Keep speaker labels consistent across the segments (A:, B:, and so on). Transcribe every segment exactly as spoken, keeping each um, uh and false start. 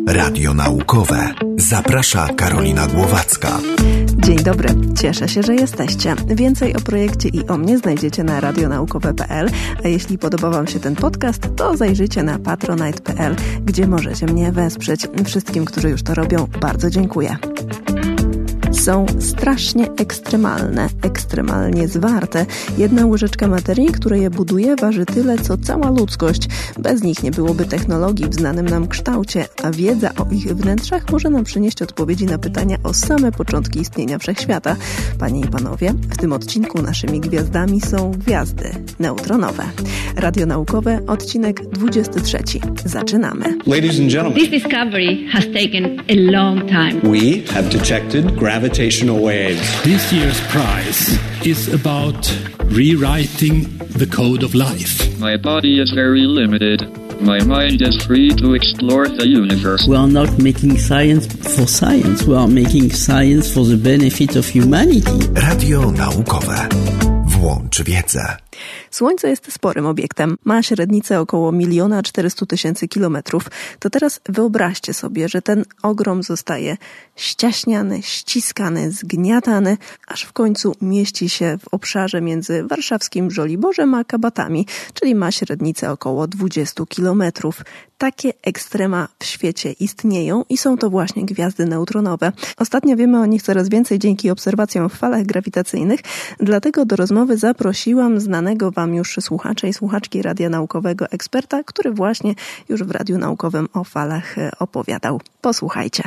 A: Radio naukowe. Zaprasza Karolina Głowacka.
B: Dzień dobry, cieszę się, że jesteście. Więcej o projekcie i o mnie znajdziecie na radionaukowe kropka p l, a jeśli podoba Wam się ten podcast, to zajrzyjcie na patronite kropka p l, gdzie możecie mnie wesprzeć. Wszystkim, którzy już to robią, bardzo dziękuję. Są strasznie ekstremalne, ekstremalnie zwarte. Jedna łyżeczka materii, która je buduje, waży tyle, co cała ludzkość. Bez nich nie byłoby technologii w znanym nam kształcie, a wiedza o ich wnętrzach może nam przynieść odpowiedzi na pytania o same początki istnienia wszechświata. Panie i panowie, w tym odcinku naszymi gwiazdami są gwiazdy neutronowe. Radio naukowe, odcinek dwudziesty trzeci. Zaczynamy.
C: Ladies and gentlemen,
D: this discovery has taken a long time.
C: We have detected gravitational waves.
E: This year's prize is about rewriting the code of life.
F: My body is very limited. My mind is free to explore the universe.
G: We are not making science for science. We are making science for the benefit of humanity.
A: Radio naukowe. Włącz wiedzę.
B: Słońce jest sporym obiektem. Ma średnicę około miliona czterystu tysięcy kilometrów. To teraz wyobraźcie sobie, że ten ogrom zostaje ściaśniany, ściskany, zgniatany, aż w końcu mieści się w obszarze między warszawskim Żoliborzem a Kabatami, czyli ma średnicę około dwudziestu kilometrów. Takie ekstrema w świecie istnieją i są to właśnie gwiazdy neutronowe. Ostatnio wiemy o nich coraz więcej dzięki obserwacjom w falach grawitacyjnych, dlatego do rozmowy zaprosiłam znanego Wam już słuchacza i słuchaczki Radia Naukowego eksperta, który właśnie już w Radiu Naukowym o falach opowiadał. Posłuchajcie.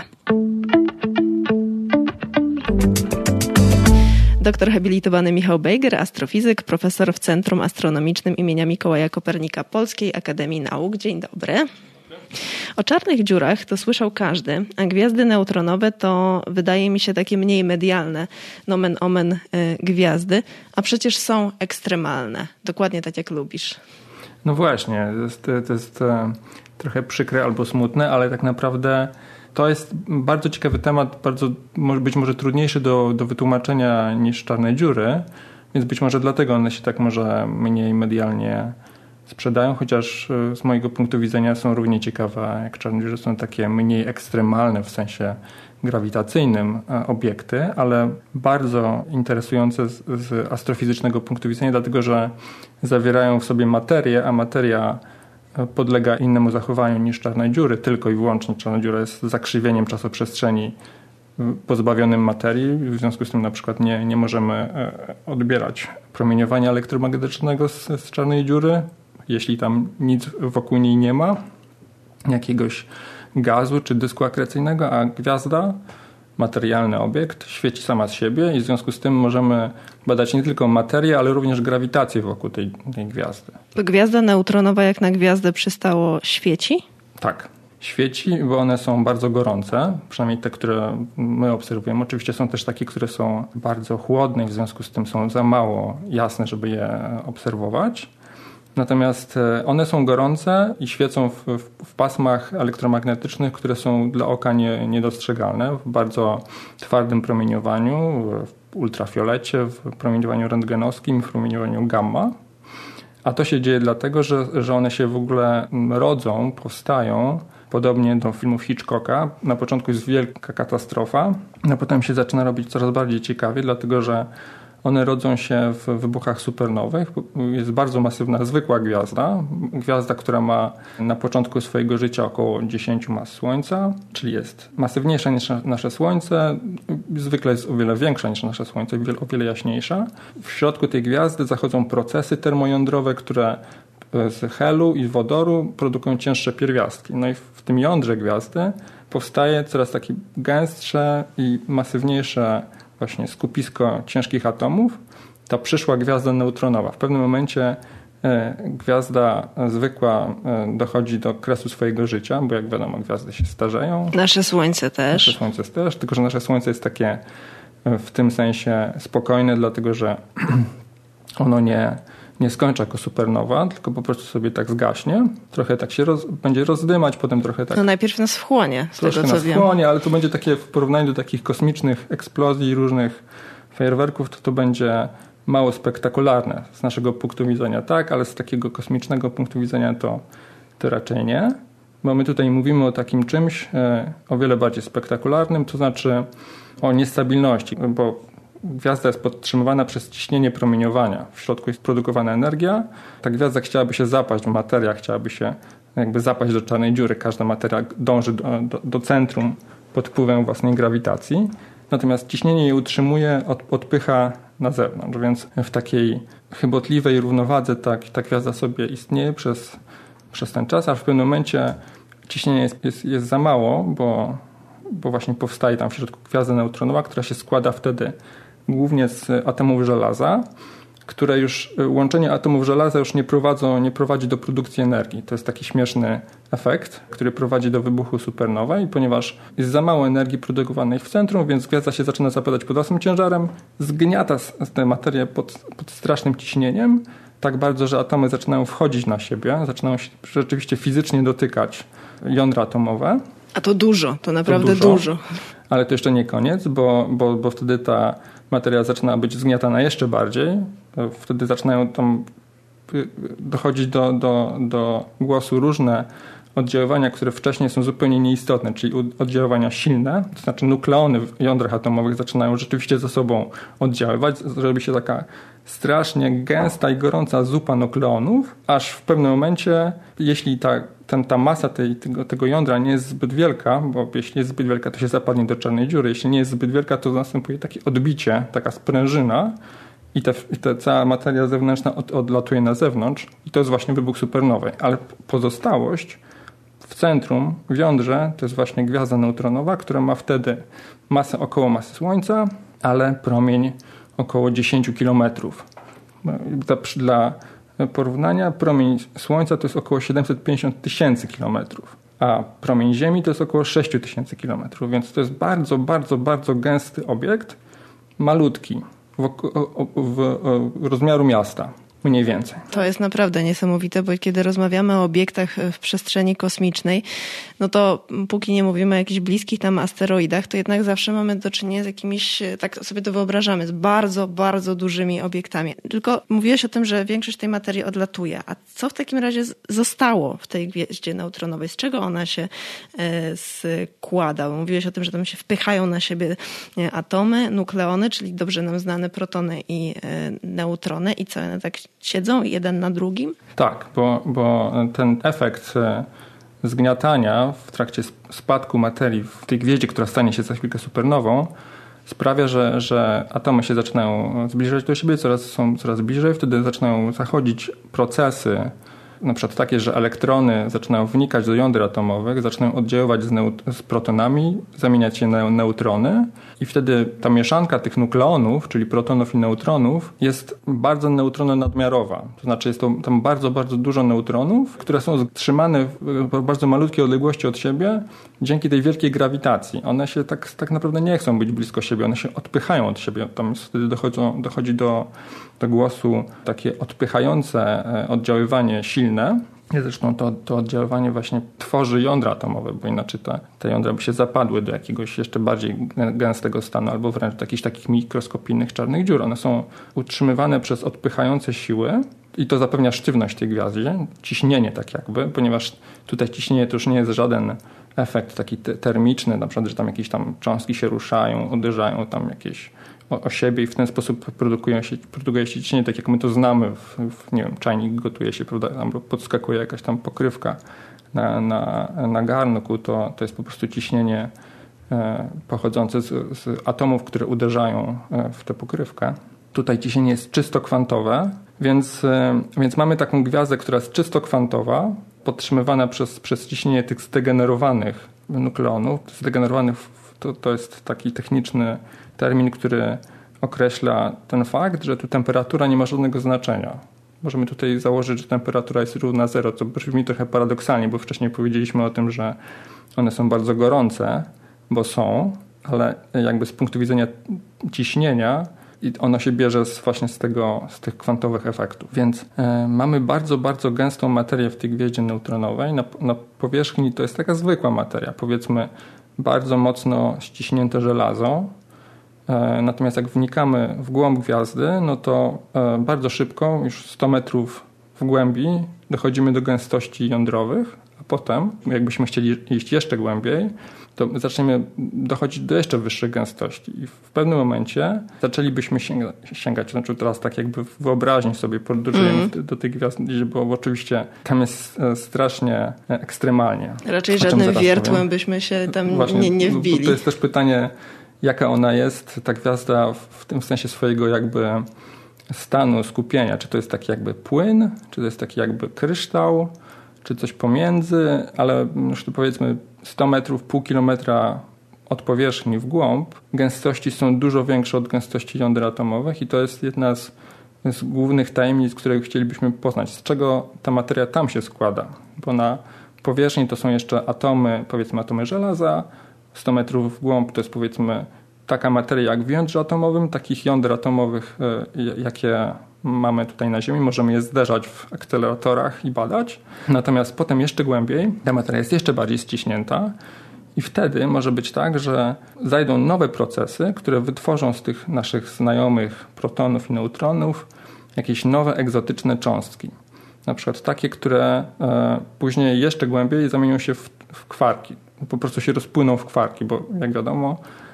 B: Doktor habilitowany Michał Bejger, astrofizyk, profesor w Centrum Astronomicznym imienia Mikołaja Kopernika Polskiej Akademii Nauk. Dzień dobry. O czarnych dziurach to słyszał każdy, a gwiazdy neutronowe to wydaje mi się takie mniej medialne, nomen omen y, gwiazdy, a przecież są ekstremalne, dokładnie tak jak lubisz.
H: No właśnie, to jest, to jest e, trochę przykre albo smutne, ale tak naprawdę to jest bardzo ciekawy temat, bardzo być może trudniejszy do, do wytłumaczenia niż czarne dziury, więc być może dlatego one się tak może mniej medialnie sprzedają, chociaż z mojego punktu widzenia są równie ciekawe jak czarne dziury, są takie mniej ekstremalne w sensie grawitacyjnym obiekty, ale bardzo interesujące z, z astrofizycznego punktu widzenia, dlatego że zawierają w sobie materię, a materia podlega innemu zachowaniu niż czarne dziury, tylko i wyłącznie czarna dziura jest zakrzywieniem czasoprzestrzeni pozbawionym materii, w związku z tym na przykład nie, nie możemy odbierać promieniowania elektromagnetycznego z, z czarnej dziury, jeśli tam nic wokół niej nie ma, jakiegoś gazu czy dysku akrecyjnego, a gwiazda, materialny obiekt, świeci sama z siebie i w związku z tym możemy badać nie tylko materię, ale również grawitację wokół tej, tej gwiazdy.
B: To gwiazda neutronowa jak na gwiazdę przystało świeci?
H: Tak. Świeci, bo one są bardzo gorące, przynajmniej te, które my obserwujemy. Oczywiście są też takie, które są bardzo chłodne i w związku z tym są za mało jasne, żeby je obserwować. Natomiast one są gorące i świecą w, w, w pasmach elektromagnetycznych, które są dla oka nie, niedostrzegalne, w bardzo twardym promieniowaniu, w ultrafiolecie, w promieniowaniu rentgenowskim, w promieniowaniu gamma. A to się dzieje dlatego, że, że one się w ogóle rodzą, powstają, podobnie do filmów Hitchcocka. Na początku jest wielka katastrofa, a potem się zaczyna robić coraz bardziej ciekawie, dlatego że one rodzą się w wybuchach supernowych. Jest bardzo masywna, zwykła gwiazda. Gwiazda, która ma na początku swojego życia około dziesięć mas Słońca, czyli jest masywniejsza niż nasze Słońce. Zwykle jest o wiele większa niż nasze Słońce, o wiele jaśniejsza. W środku tej gwiazdy zachodzą procesy termojądrowe, które z helu i wodoru produkują cięższe pierwiastki. No i w tym jądrze gwiazdy powstaje coraz takie gęstsze i masywniejsze właśnie skupisko ciężkich atomów, ta przyszła gwiazda neutronowa. W pewnym momencie e, gwiazda zwykła e, dochodzi do kresu swojego życia, bo jak wiadomo, gwiazdy się starzeją.
B: Nasze Słońce też.
H: Nasze Słońce też, tylko że nasze Słońce jest takie e, w tym sensie spokojne, dlatego że ono nie, nie skończy jako supernowa, tylko po prostu sobie tak zgaśnie. Trochę tak się roz, będzie rozdymać, potem trochę tak...
B: No najpierw nas wchłonie, z
H: troszkę
B: tego co
H: nas
B: wiem.
H: wchłonie, ale to będzie takie w porównaniu do takich kosmicznych eksplozji, różnych fajerwerków, to to będzie mało spektakularne z naszego punktu widzenia, tak, ale z takiego kosmicznego punktu widzenia to, to raczej nie. bo my tutaj mówimy o takim czymś o wiele bardziej spektakularnym, to znaczy o niestabilności, bo gwiazda jest podtrzymywana przez ciśnienie promieniowania. W środku jest produkowana energia. Ta gwiazda chciałaby się zapaść, materia chciałaby się jakby zapaść do czarnej dziury. Każda materia dąży do, do, do centrum pod wpływem własnej grawitacji. Natomiast ciśnienie je utrzymuje, od, odpycha na zewnątrz. Więc w takiej chybotliwej równowadze ta, ta gwiazda sobie istnieje przez, przez ten czas, a w pewnym momencie ciśnienie jest, jest, jest za mało, bo, bo właśnie powstaje tam w środku gwiazda neutronowa, która się składa wtedy głównie z atomów żelaza, które już, łączenie atomów żelaza już nie, prowadzą, nie prowadzi do produkcji energii. To jest taki śmieszny efekt, który prowadzi do wybuchu supernowej, ponieważ jest za mało energii produkowanej w centrum, więc gwiazda się zaczyna zapadać pod własnym ciężarem, zgniata tę materię pod, pod strasznym ciśnieniem, tak bardzo, że atomy zaczynają wchodzić na siebie, zaczynają się rzeczywiście fizycznie dotykać jądra atomowe.
B: A to dużo, to naprawdę
H: to dużo,
B: dużo.
H: Ale to jeszcze nie koniec, bo, bo, bo wtedy ta materia zaczyna być zgniatana jeszcze bardziej. Wtedy zaczynają tam dochodzić do, do, do głosu różne oddziaływania, które wcześniej są zupełnie nieistotne, czyli oddziaływania silne, to znaczy nukleony w jądrach atomowych zaczynają rzeczywiście ze sobą oddziaływać, robi się taka strasznie gęsta i gorąca zupa nukleonów, aż w pewnym momencie, jeśli ta, ten, ta masa tej, tego, tego jądra nie jest zbyt wielka, bo jeśli jest zbyt wielka, to się zapadnie do czarnej dziury, jeśli nie jest zbyt wielka, to następuje takie odbicie, taka sprężyna, i ta, i ta cała materia zewnętrzna od, odlatuje na zewnątrz i to jest właśnie wybuch supernowej. Ale pozostałość w centrum, w jądrze, to jest właśnie gwiazda neutronowa, która ma wtedy masę około masy Słońca, ale promień około dziesięć kilometrów. Dla porównania promień Słońca to jest około siedemset pięćdziesiąt tysięcy kilometrów, a promień Ziemi to jest około sześć tysięcy kilometrów, więc to jest bardzo, bardzo, bardzo gęsty obiekt, malutki, w, w, w rozmiaru miasta. Mniej więcej.
B: To jest naprawdę niesamowite, bo kiedy rozmawiamy o obiektach w przestrzeni kosmicznej, no to póki nie mówimy o jakichś bliskich tam asteroidach, to jednak zawsze mamy do czynienia z jakimiś, tak sobie to wyobrażamy, z bardzo, bardzo dużymi obiektami. Tylko mówiłeś o tym, że większość tej materii odlatuje. A co w takim razie zostało w tej gwieździe neutronowej? Z czego ona się składa? Mówiłeś o tym, że tam się wpychają na siebie atomy, nukleony, czyli dobrze nam znane protony i neutrony. I co, one tak siedzą jeden na drugim?
H: Tak, bo, bo ten efekt zgniatania w trakcie spadku materii w tej gwieździe, która stanie się za chwilkę supernową, sprawia, że, że atomy się zaczynają zbliżać do siebie, coraz są coraz bliżej, wtedy zaczynają zachodzić procesy, na przykład takie, że elektrony zaczynają wnikać do jąder atomowych, zaczynają oddziaływać z, neut- z protonami, zamieniać się na neutrony i wtedy ta mieszanka tych nukleonów, czyli protonów i neutronów, jest bardzo neutrononadmiarowa. To znaczy jest to, tam bardzo, bardzo dużo neutronów, które są trzymane w bardzo malutkiej odległości od siebie dzięki tej wielkiej grawitacji. One się tak, tak naprawdę nie chcą być blisko siebie, one się odpychają od siebie. Tam wtedy dochodzą, dochodzi do, do głosu takie odpychające oddziaływanie silne. Zresztą to, to oddziaływanie właśnie tworzy jądra atomowe, bo inaczej te, te jądra by się zapadły do jakiegoś jeszcze bardziej gęstego stanu albo wręcz do jakichś takich mikroskopijnych czarnych dziur. One są utrzymywane przez odpychające siły i to zapewnia sztywność tej gwiazdzie, ciśnienie tak jakby, ponieważ tutaj ciśnienie to już nie jest żaden efekt taki te- termiczny, na przykład, że tam jakieś tam cząstki się ruszają, uderzają tam jakieś o, o siebie i w ten sposób produkują się, produkuje się ciśnienie, tak jak my to znamy, w, w, nie wiem, czajnik gotuje się, prawda, albo podskakuje jakaś tam pokrywka na, na, na garnku, to, to jest po prostu ciśnienie e, pochodzące z, z atomów, które uderzają e, w tę pokrywkę. Tutaj ciśnienie jest czysto kwantowe, więc, e, więc mamy taką gwiazdę, która jest czysto kwantowa, podtrzymywana przez, przez ciśnienie tych zdegenerowanych nukleonów. Zdegenerowanych to, to jest taki techniczny termin, który określa ten fakt, że tu temperatura nie ma żadnego znaczenia. Możemy tutaj założyć, że temperatura jest równa zero, co brzmi trochę paradoksalnie, bo wcześniej powiedzieliśmy o tym, że one są bardzo gorące, bo są, ale jakby z punktu widzenia ciśnienia i ono się bierze z, właśnie z, tego, z tych kwantowych efektów. Więc e, mamy bardzo, bardzo gęstą materię w tej gwieździe neutronowej. Na, na powierzchni to jest taka zwykła materia, powiedzmy bardzo mocno ściśnięte żelazo. E, natomiast jak wnikamy w głąb gwiazdy, no to e, bardzo szybko, już sto metrów w głębi, dochodzimy do gęstości jądrowych, A potem, jakbyśmy chcieli iść jeszcze głębiej, to zaczniemy dochodzić do jeszcze wyższych gęstości. I w pewnym momencie zaczęlibyśmy sięga, sięgać, znaczy teraz tak jakby w wyobraźni sobie podróżujemy mm. do tych gwiazd, bo oczywiście tam jest strasznie ekstremalnie.
B: Raczej żadnym wiertłem byśmy się tam Właśnie, nie, nie wbili.
H: To jest też pytanie, jaka ona jest, ta gwiazda w tym sensie swojego jakby stanu skupienia. Czy to jest taki jakby płyn, czy to jest taki jakby kryształ, czy coś pomiędzy, ale już tu powiedzmy sto metrów, pół kilometra od powierzchni w głąb gęstości są dużo większe od gęstości jąder atomowych i to jest jedna z, z głównych tajemnic, które chcielibyśmy poznać. Z czego ta materia tam się składa? Bo na powierzchni to są jeszcze atomy, powiedzmy atomy żelaza, sto metrów w głąb to jest powiedzmy taka materia jak w jądrze atomowym, takich jąder atomowych, jakie mamy tutaj na Ziemi, możemy je zderzać w akceleratorach i badać. Natomiast potem jeszcze głębiej ta materia jest jeszcze bardziej ściśnięta i wtedy może być tak, że zajdą nowe procesy, które wytworzą z tych naszych znajomych protonów i neutronów jakieś nowe egzotyczne cząstki. Na przykład takie, które e, później jeszcze głębiej zamienią się w, w kwarki. Po prostu się rozpłyną w kwarki, bo jak wiadomo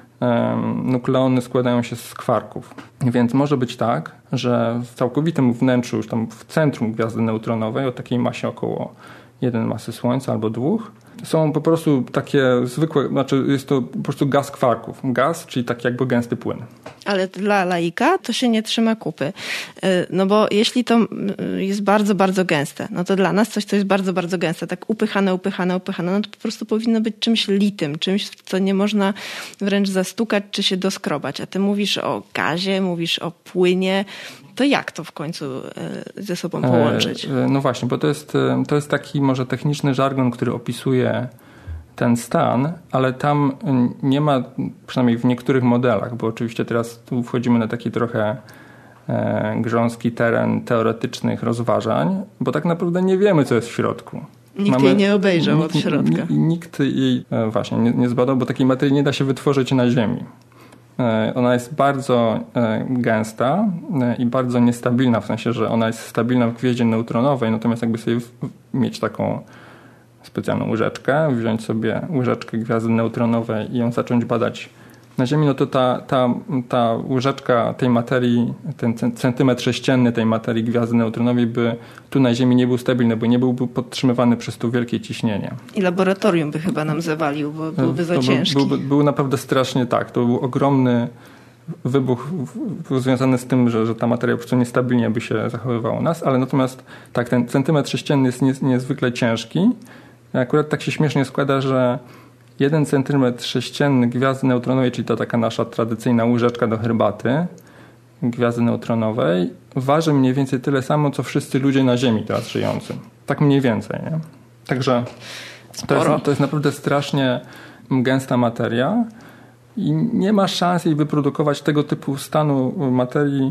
H: nukleony składają się z kwarków. Więc może być tak, że w całkowitym wnętrzu, już tam w centrum gwiazdy neutronowej o takiej masie około jednej masy Słońca albo dwóch, są po prostu takie zwykłe, znaczy jest to po prostu gaz kwarków. Gaz, czyli taki jakby gęsty płyn.
B: Ale dla laika to się nie trzyma kupy. No bo jeśli to jest bardzo, bardzo gęste, no to dla nas coś, co jest bardzo, bardzo gęste, tak upychane, upychane, upychane, no to po prostu powinno być czymś litym, czymś, co nie można wręcz zastukać czy się doskrobać. A ty mówisz o gazie, mówisz o płynie. To jak to w końcu ze sobą połączyć?
H: No właśnie, bo to jest, to jest taki może techniczny żargon, który opisuje ten stan, ale tam nie ma, przynajmniej w niektórych modelach, bo oczywiście teraz tu wchodzimy na taki trochę grząski teren teoretycznych rozważań, bo tak naprawdę nie wiemy, co jest w środku.
B: Nikt Mamy, jej nie obejrzał
H: nikt,
B: od środka.
H: Nikt jej właśnie nie, nie zbadał, bo takiej materii nie da się wytworzyć na Ziemi. Ona jest bardzo gęsta i bardzo niestabilna, w sensie, że ona jest stabilna w gwieździe neutronowej, natomiast jakby sobie mieć taką specjalną łyżeczkę, wziąć sobie łyżeczkę gwiazdy neutronowej i ją zacząć badać na Ziemi, no to ta, ta, ta łyżeczka tej materii, ten centymetr sześcienny tej materii gwiazdy neutronowej by tu na Ziemi nie był stabilny, bo nie byłby podtrzymywany przez to wielkie ciśnienie.
B: I laboratorium by chyba nam zawalił, bo byłby za
H: to
B: ciężki.
H: Był, był, był naprawdę strasznie tak. To był ogromny wybuch związany z tym, że, że ta materia po prostu niestabilnie by się zachowywała u nas, ale natomiast tak, ten centymetr sześcienny jest nie, niezwykle ciężki. Akurat tak się śmiesznie składa, że jeden centymetr sześcienny gwiazdy neutronowej, czyli to taka nasza tradycyjna łyżeczka do herbaty gwiazdy neutronowej, waży mniej więcej tyle samo, co wszyscy ludzie na Ziemi teraz żyjący. Tak mniej więcej. Nie? Także to jest, to jest naprawdę strasznie gęsta materia i nie ma szans jej wyprodukować tego typu stanu materii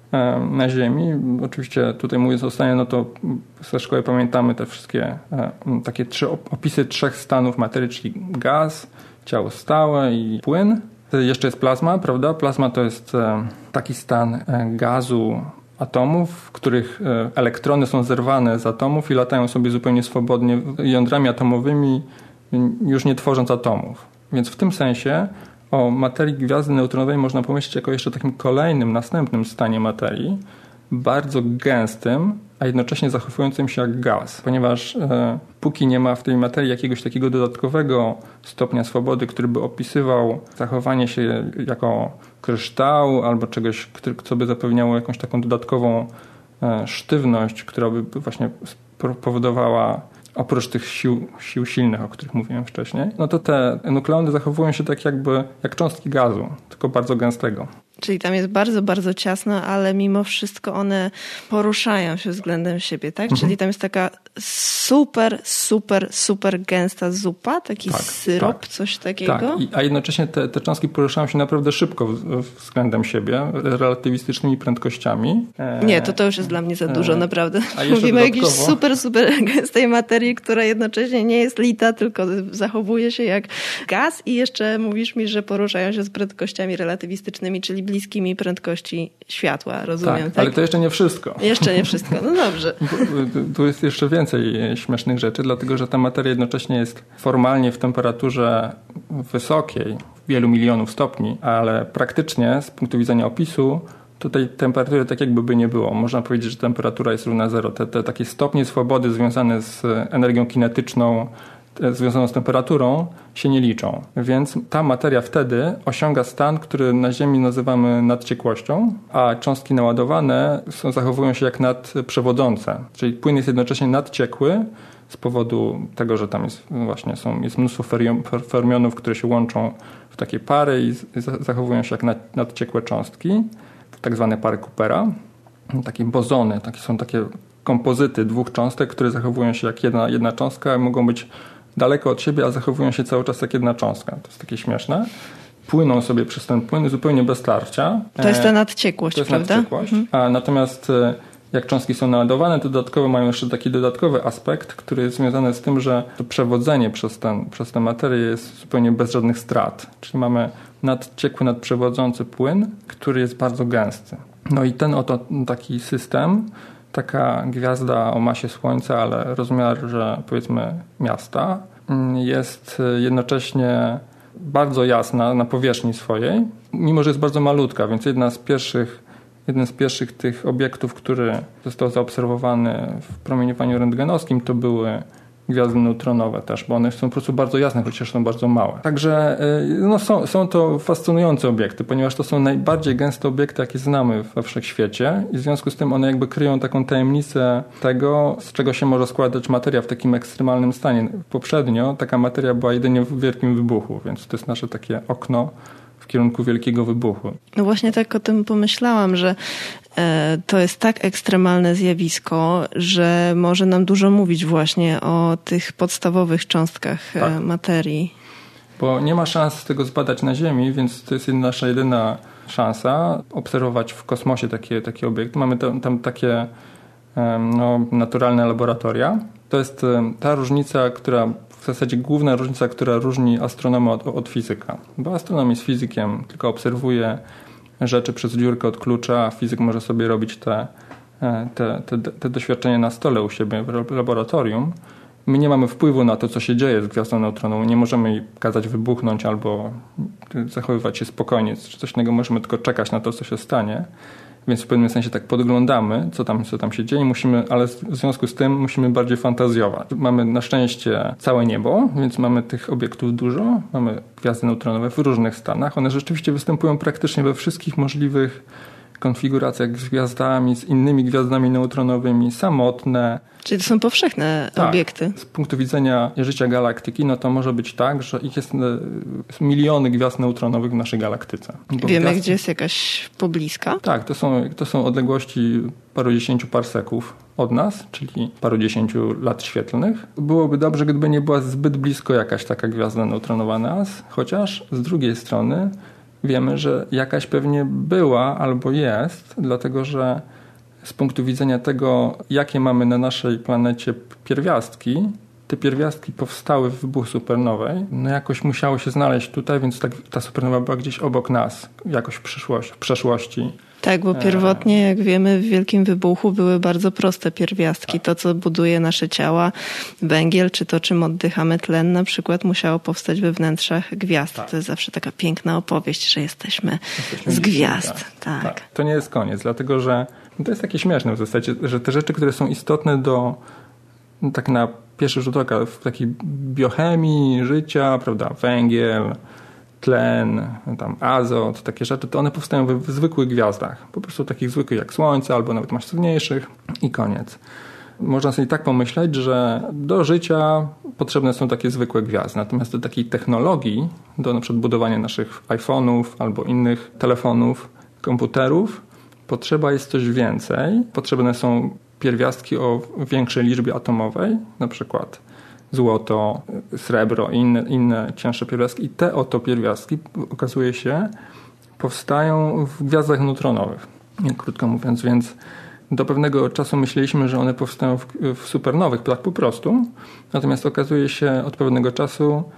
H: na Ziemi. Oczywiście tutaj mówiąc o stanie, no to ze szkoły pamiętamy te wszystkie takie trzy opisy trzech stanów materii, czyli gaz, ciało stałe i płyn. Jeszcze jest plazma, prawda? Plazma to jest taki stan gazu atomów, w których elektrony są zerwane z atomów i latają sobie zupełnie swobodnie jądrami atomowymi, już nie tworząc atomów. Więc w tym sensie o materii gwiazdy neutronowej można pomyśleć jako jeszcze takim kolejnym, następnym stanie materii, bardzo gęstym, a jednocześnie zachowującym się jak gaz. Ponieważ e, póki nie ma w tej materii jakiegoś takiego dodatkowego stopnia swobody, który by opisywał zachowanie się jako kryształu albo czegoś, który, co by zapewniało jakąś taką dodatkową e, sztywność, która by właśnie powodowała oprócz tych sił, sił silnych, o których mówiłem wcześniej, no to te nukleony zachowują się tak jakby jak cząstki gazu, tylko bardzo gęstego.
B: Czyli tam jest bardzo, bardzo ciasno, ale mimo wszystko one poruszają się względem siebie, tak? Mhm. Czyli tam jest taka super, super, super gęsta zupa, taki tak, syrop, tak, coś takiego?
H: Tak, I, a jednocześnie te, te cząstki poruszają się naprawdę szybko w, względem siebie, relatywistycznymi prędkościami.
B: Nie, to to już jest dla mnie za dużo, naprawdę. Mówimy o jakiejś super, super gęstej materii, która jednocześnie nie jest lita, tylko zachowuje się jak gaz i jeszcze mówisz mi, że poruszają się z prędkościami relatywistycznymi, czyli bliskimi prędkości światła, rozumiem, tak?
H: Tak, ale to jeszcze nie wszystko.
B: Jeszcze nie wszystko, no dobrze.
H: Tu jest jeszcze więcej śmiesznych rzeczy, dlatego że ta materia jednocześnie jest formalnie w temperaturze wysokiej, wielu milionów stopni, ale praktycznie z punktu widzenia opisu tutaj temperatury tak jakby by nie było. Można powiedzieć, że temperatura jest równa zero. Te, te takie stopnie swobody związane z energią kinetyczną, związaną z temperaturą się nie liczą. Więc ta materia wtedy osiąga stan, który na Ziemi nazywamy nadciekłością, a cząstki naładowane są, zachowują się jak nadprzewodzące. Czyli płyn jest jednocześnie nadciekły z powodu tego, że tam jest właśnie są, jest mnóstwo fermionów, które się łączą w takie pary i zachowują się jak nad, nadciekłe cząstki, tak zwane pary Coopera. Takie bozony, takie są takie kompozyty dwóch cząstek, które zachowują się jak jedna, jedna cząstka, mogą być daleko od siebie, a zachowują się cały czas jak jedna cząstka. To jest takie śmieszne. Płyną sobie przez ten płyn zupełnie bez tarcia.
B: To jest ta nadciekłość,
H: to jest
B: prawda?
H: Nadciekłość. Mhm. A natomiast jak cząstki są naładowane, to dodatkowo mają jeszcze taki dodatkowy aspekt, który jest związany z tym, że to przewodzenie przez, ten, przez tę materię jest zupełnie bez żadnych strat. Czyli mamy nadciekły, nadprzewodzący płyn, który jest bardzo gęsty. No i ten oto taki system, taka gwiazda o masie Słońca, ale rozmiarze powiedzmy miasta, jest jednocześnie bardzo jasna na powierzchni swojej, mimo że jest bardzo malutka, więc jedna z pierwszych, jeden z pierwszych tych obiektów, który został zaobserwowany w promieniowaniu rentgenowskim, to były gwiazdy neutronowe też, bo one są po prostu bardzo jasne, chociaż są bardzo małe. Także no, są, są to fascynujące obiekty, ponieważ to są najbardziej gęste obiekty, jakie znamy we wszechświecie i w związku z tym one jakby kryją taką tajemnicę tego, z czego się może składać materia w takim ekstremalnym stanie. Poprzednio taka materia była jedynie w wielkim wybuchu, więc to jest nasze takie okno w kierunku wielkiego wybuchu.
B: No właśnie tak o tym pomyślałam, że e, to jest tak ekstremalne zjawisko, że może nam dużo mówić właśnie o tych podstawowych cząstkach tak. e, materii.
H: Bo nie ma szans tego zbadać na Ziemi, więc to jest nasza jedyna szansa obserwować w kosmosie takie, takie obiekty. Mamy tam, tam takie e, no, naturalne laboratoria. To jest e, ta różnica, która w zasadzie główna różnica, która różni astronoma od, od fizyka. Bo astronom jest fizykiem, tylko obserwuje rzeczy przez dziurkę od klucza, a fizyk może sobie robić te, te, te, te doświadczenia na stole u siebie w laboratorium. My nie mamy wpływu na to, co się dzieje z gwiazdą neutronową. Nie możemy jej kazać wybuchnąć albo zachowywać się spokojnie, czy coś innego. Możemy tylko czekać na to, co się stanie. Więc w pewnym sensie tak podglądamy, co tam, co tam się dzieje, musimy, ale w związku z tym musimy bardziej fantazjować. Mamy na szczęście całe niebo, więc mamy tych obiektów dużo. Mamy gwiazdy neutronowe w różnych stanach. One rzeczywiście występują praktycznie we wszystkich możliwych konfiguracjach z gwiazdami, z innymi gwiazdami neutronowymi, samotne.
B: Czyli to są powszechne
H: tak.
B: obiekty.
H: Z punktu widzenia życia galaktyki, no to może być tak, że ich jest miliony gwiazd neutronowych w naszej galaktyce. Bo
B: Wiemy,
H: gwiazd...
B: gdzie jest jakaś pobliska?
H: Tak, to są, to są odległości parudziesięciu parseków od nas, czyli parudziesięciu lat świetlnych. Byłoby dobrze, gdyby nie była zbyt blisko jakaś taka gwiazda neutronowa nas, chociaż z drugiej strony wiemy, że jakaś pewnie była albo jest, dlatego że z punktu widzenia tego, jakie mamy na naszej planecie pierwiastki, te pierwiastki powstały w wybuchu supernowej, no jakoś musiały się znaleźć tutaj, więc tak, ta supernowa była gdzieś obok nas, jakoś w, przyszłości, w przeszłości.
B: Tak, bo pierwotnie, jak wiemy, w Wielkim Wybuchu były bardzo proste pierwiastki. Tak. To, co buduje nasze ciała, węgiel, czy to, czym oddychamy, tlen na przykład, musiało powstać we wnętrzach gwiazd. Tak. To jest zawsze taka piękna opowieść, że jesteśmy, jesteśmy z gwiazd. Tak. Tak.
H: Tak. To nie jest koniec, dlatego że no to jest takie śmieszne w zasadzie, że te rzeczy, które są istotne do, no tak na pierwszy rzut oka, w takiej biochemii życia, prawda, węgiel, tlen, tam azot, takie rzeczy, to one powstają w, w zwykłych gwiazdach. Po prostu takich zwykłych jak Słońce, albo nawet masywniejszych i koniec. Można sobie tak pomyśleć, że do życia potrzebne są takie zwykłe gwiazdy. Natomiast do takiej technologii, do na przykład budowania naszych iPhone'ów albo innych telefonów, komputerów, potrzeba jest coś więcej. Potrzebne są pierwiastki o większej liczbie atomowej, na przykład złoto, srebro i inne, inne cięższe pierwiastki. I te oto pierwiastki, okazuje się, powstają w gwiazdach neutronowych. Krótko mówiąc, więc do pewnego czasu myśleliśmy, że one powstają w, w supernowych, tak po prostu. Natomiast okazuje się od pewnego czasu,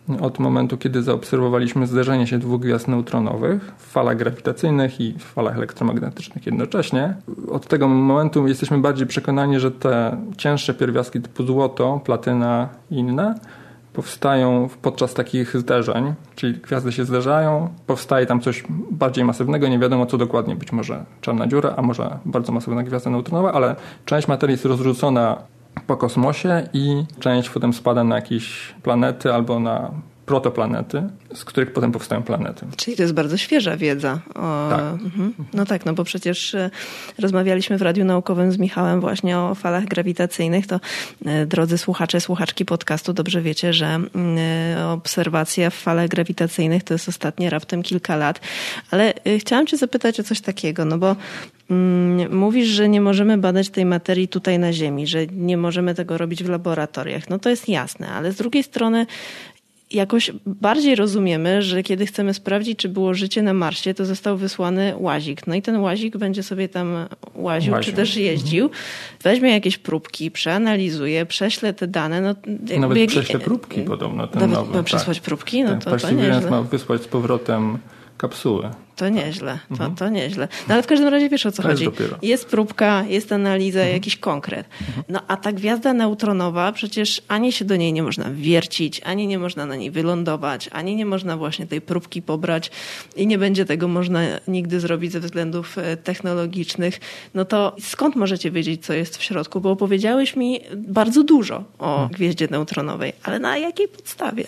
H: od momentu, kiedy zaobserwowaliśmy zderzenie się dwóch gwiazd neutronowych w falach grawitacyjnych i w falach elektromagnetycznych jednocześnie. Od tego momentu jesteśmy bardziej przekonani, że te cięższe pierwiastki typu złoto, platyna i inne powstają podczas takich zderzeń, czyli gwiazdy się zderzają, powstaje tam coś bardziej masywnego, nie wiadomo co dokładnie, być może czarna dziura, a może bardzo masywna gwiazda neutronowa, ale część materii jest rozrzucona po kosmosie i część potem spada na jakieś planety albo na protoplanety, z których potem powstają planety.
B: Czyli to jest bardzo świeża wiedza. O...
H: Tak.
B: Mhm. No tak, no bo przecież rozmawialiśmy w Radiu Naukowym z Michałem właśnie o falach grawitacyjnych. To drodzy słuchacze, słuchaczki podcastu, dobrze wiecie, że obserwacja w falach grawitacyjnych to jest ostatnie raptem kilka lat. Ale chciałam cię zapytać o coś takiego, no bo mm, mówisz, że nie możemy badać tej materii tutaj na Ziemi, że nie możemy tego robić w laboratoriach. No to jest jasne, ale z drugiej strony jakoś bardziej rozumiemy, że kiedy chcemy sprawdzić, czy było życie na Marsie, to został wysłany łazik. No i ten łazik będzie sobie tam łaził, łaził. czy też jeździł, weźmie jakieś próbki, przeanalizuje, prześle te dane. No,
H: Nawet
B: jak...
H: prześle próbki podobno. Ten
B: Nawet
H: nowy,
B: ma przesłać
H: tak.
B: próbki? No
H: ten
B: to, to
H: Perseverance
B: nieźle.
H: ma wysłać z powrotem kapsuły.
B: To nieźle, to, to nieźle. No ale w każdym razie wiesz o co
H: to
B: chodzi.
H: Jest,
B: jest próbka, jest analiza,
H: mhm.
B: jakiś konkret. No a ta gwiazda neutronowa, przecież ani się do niej nie można wiercić, ani nie można na niej wylądować, ani nie można właśnie tej próbki pobrać i nie będzie tego można nigdy zrobić ze względów technologicznych. No to skąd możecie wiedzieć, co jest w środku? Bo opowiedziałeś mi bardzo dużo o mhm. gwieździe neutronowej, ale na jakiej podstawie?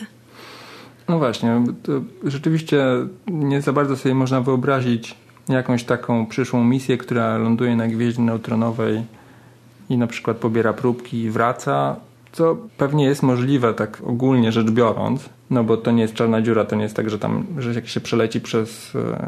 H: No właśnie, to rzeczywiście nie za bardzo sobie można wyobrazić jakąś taką przyszłą misję, która ląduje na gwieździe neutronowej i na przykład pobiera próbki i wraca, co pewnie jest możliwe tak ogólnie rzecz biorąc, no bo to nie jest czarna dziura, to nie jest tak, że tam, że jak się przeleci przez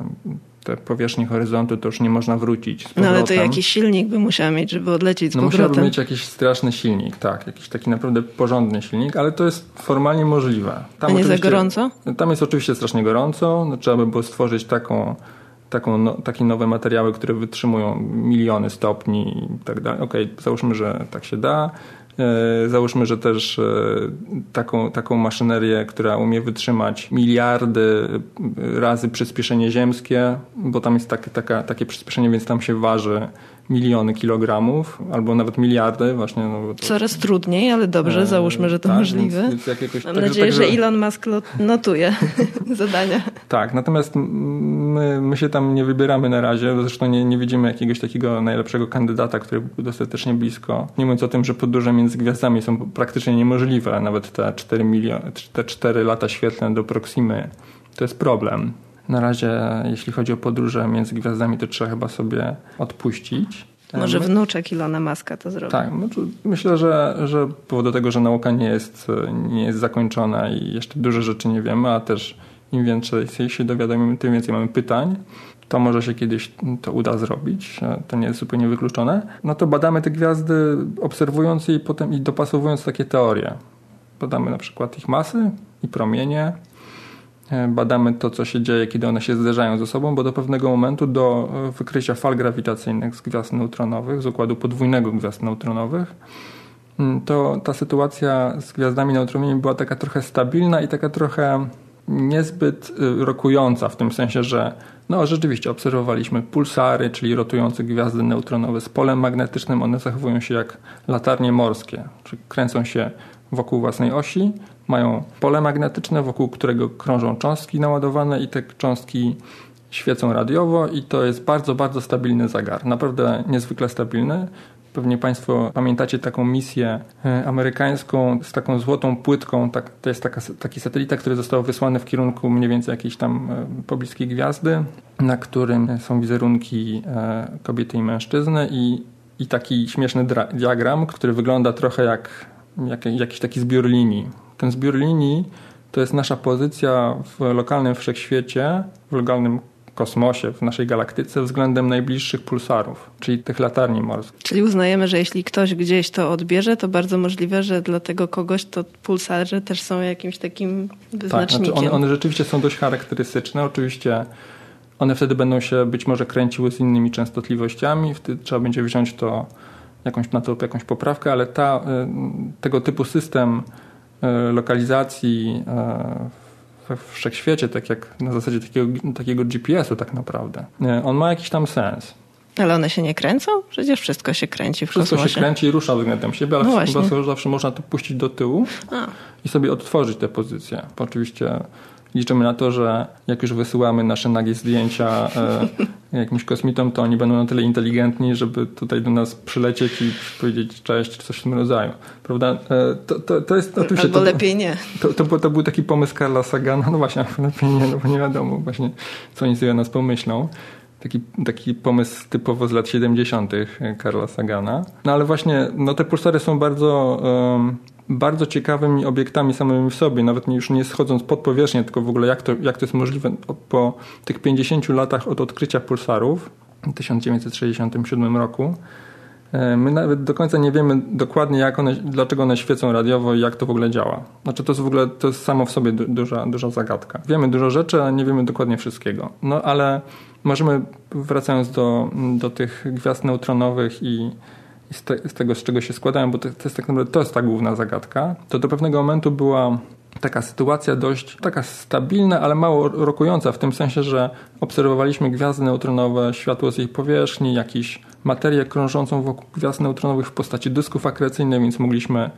H: te powierzchnię horyzontu, to już nie można wrócić z powrotem.
B: No ale to jakiś silnik by musiała mieć, żeby odlecieć z
H: no
B: powrotem. No
H: musiałby mieć jakiś straszny silnik, tak, jakiś taki naprawdę porządny silnik, ale to jest formalnie możliwe. Tam
B: A nie za gorąco?
H: Tam jest oczywiście strasznie gorąco, no, trzeba by było stworzyć taką, taką, no, takie nowe materiały, które wytrzymują miliony stopni i tak dalej. Okej, załóżmy, że tak się da. Załóżmy, że też taką, taką maszynerię, która umie wytrzymać miliardy razy przyspieszenie ziemskie, bo tam jest tak, taka, takie przyspieszenie, więc tam się waży miliony kilogramów, albo nawet miliardy. Właśnie, no, to...
B: Coraz trudniej, ale dobrze, e, załóżmy, że to
H: tak,
B: możliwe.
H: Więc, więc jak jakoś,
B: Mam
H: tak,
B: nadzieję,
H: tak,
B: że Elon Musk notuje zadania.
H: Tak, natomiast my, my się tam nie wybieramy na razie, zresztą nie, nie widzimy jakiegoś takiego najlepszego kandydata, który był dostatecznie blisko. Nie mówiąc o tym, że podróże między gwiazdami są praktycznie niemożliwe, nawet te cztery miliony, te cztery lata świetlne do Proximy, to jest problem. Na razie, jeśli chodzi o podróże między gwiazdami, to trzeba chyba sobie odpuścić.
B: Może wnuczek Ilona Muska to zrobi.
H: Tak, no myślę, że, że z powodu tego, że nauka nie jest, nie jest zakończona i jeszcze dużo rzeczy nie wiemy, a też im więcej się dowiadujemy, tym więcej mamy pytań, to może się kiedyś to uda zrobić, to nie jest zupełnie wykluczone. No to badamy te gwiazdy, obserwując je i potem i dopasowując takie teorie. Badamy na przykład ich masy i promienie, badamy to, co się dzieje, kiedy one się zderzają ze sobą, bo do pewnego momentu do wykrycia fal grawitacyjnych z gwiazd neutronowych, z układu podwójnego gwiazd neutronowych, to ta sytuacja z gwiazdami neutronowymi była taka trochę stabilna i taka trochę niezbyt rokująca, w tym sensie, że no rzeczywiście obserwowaliśmy pulsary, czyli rotujące gwiazdy neutronowe z polem magnetycznym. One zachowują się jak latarnie morskie, czyli kręcą się wokół własnej osi, mają pole magnetyczne, wokół którego krążą cząstki naładowane i te cząstki świecą radiowo i to jest bardzo, bardzo stabilny zegar. Naprawdę niezwykle stabilny. Pewnie Państwo pamiętacie taką misję amerykańską z taką złotą płytką. Tak, to jest taka, taki satelita, który został wysłany w kierunku mniej więcej jakiejś tam pobliskiej gwiazdy, na którym są wizerunki kobiety i mężczyzny i, i taki śmieszny dra- diagram, który wygląda trochę jak, jak jakiś taki zbiór linii. Ten zbiór linii to jest nasza pozycja w lokalnym wszechświecie, w lokalnym kosmosie, w naszej galaktyce względem najbliższych pulsarów, czyli tych latarni morskich.
B: Czyli uznajemy, że jeśli ktoś gdzieś to odbierze, to bardzo możliwe, że dla tego kogoś to pulsary też są jakimś takim wyznacznikiem.
H: Tak, znaczy one, one rzeczywiście są dość charakterystyczne. Oczywiście one wtedy będą się być może kręciły z innymi częstotliwościami, wtedy trzeba będzie wziąć to jakąś, na to jakąś poprawkę, ale ta, tego typu system lokalizacji we wszechświecie, tak jak na zasadzie takiego, takiego G P S u tak naprawdę, on ma jakiś tam sens.
B: Ale one się nie kręcą? Przecież wszystko się kręci w
H: wszystko
B: kosmosie.
H: Wszystko się kręci i rusza względem siebie, ale
B: no
H: zawsze, zawsze można to puścić do tyłu
B: A.
H: i sobie odtworzyć tę pozycję. Oczywiście liczymy na to, że jak już wysyłamy nasze nagie zdjęcia e, jakimś kosmitom, to oni będą na tyle inteligentni, żeby tutaj do nas przylecieć i powiedzieć cześć, czy coś w tym rodzaju. Prawda? E, to, to, to jest, oczywiście,
B: Albo
H: to,
B: lepiej nie.
H: To, to, to, to był taki pomysł Carla Sagana. No właśnie, lepiej nie, no bo nie wiadomo właśnie, co oni sobie o nas pomyślą. Taki, taki pomysł typowo z lat siedemdziesiątych Carla Sagana. No ale właśnie no te pulsary są bardzo... Um, bardzo ciekawymi obiektami samymi w sobie, nawet już nie schodząc pod powierzchnię, tylko w ogóle jak to, jak to jest możliwe po tych pięćdziesięciu latach od odkrycia pulsarów w tysiąc dziewięćset sześćdziesiątym siódmym roku. My nawet do końca nie wiemy dokładnie, jak one, dlaczego one świecą radiowo i jak to w ogóle działa. Znaczy to jest w ogóle to jest samo w sobie du- duża, duża zagadka. Wiemy dużo rzeczy, ale nie wiemy dokładnie wszystkiego. No ale możemy, wracając do, do tych gwiazd neutronowych i I z, te, z tego, z czego się składają, bo to, to jest tak naprawdę to jest ta główna zagadka, to do pewnego momentu była taka sytuacja dość taka stabilna, ale mało rokująca, w tym sensie, że obserwowaliśmy gwiazdy neutronowe, światło z ich powierzchni, jakąś materię krążącą wokół gwiazd neutronowych w postaci dysków akrecyjnych, więc mogliśmy